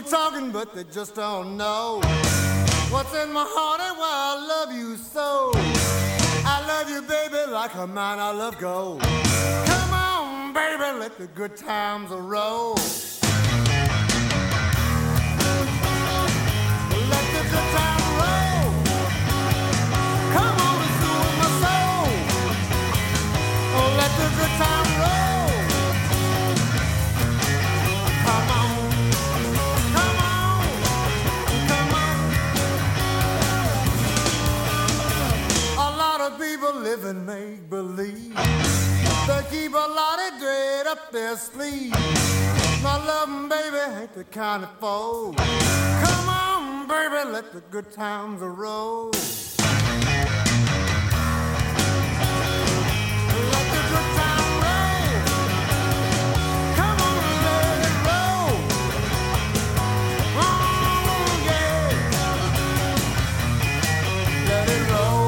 People talking, but they just don't know what's in my heart and why I love you so. I love you, baby, like a mine I love gold. Come on, baby, let the good times roll. Let the good times roll. Come on, it's doing my soul. Oh, let the good times roll. Come on. People live in make-believe. They keep a lot of dread up their sleeve. My loving baby ain't the kind of foe. Come on, baby, let the good times roll. Let the good times roll. Come on, let it roll. Oh, yeah. Let it roll.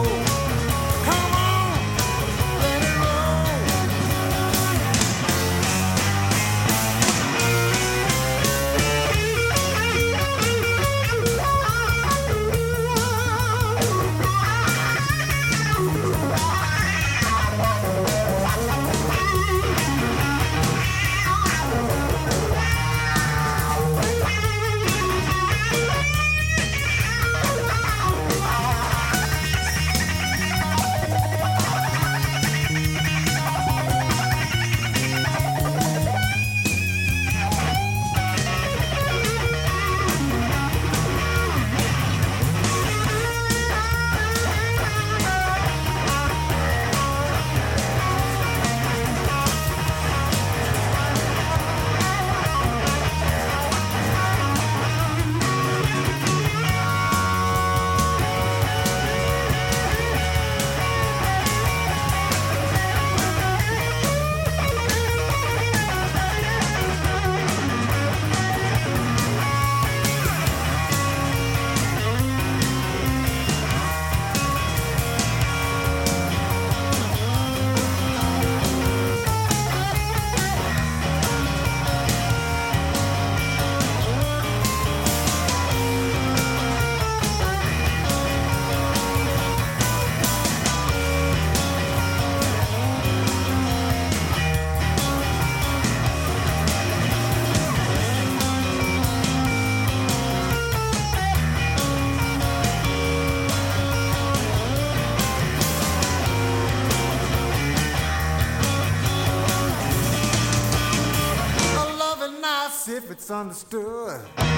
If it's understood,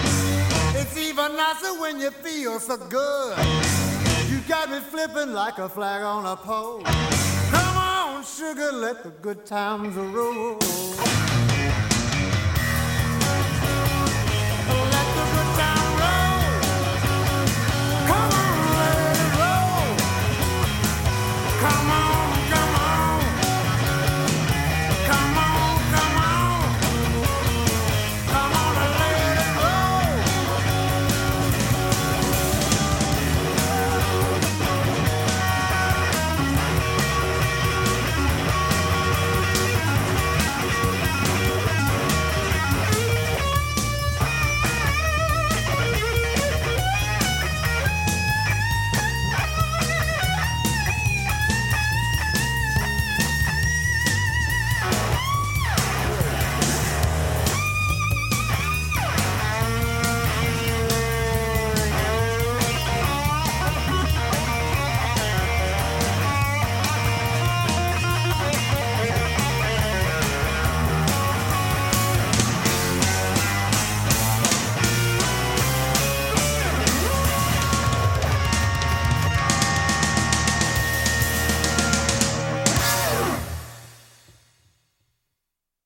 it's even nicer when you feel so good. You got me flipping like a flag on a pole. Come on, sugar, let the good times roll.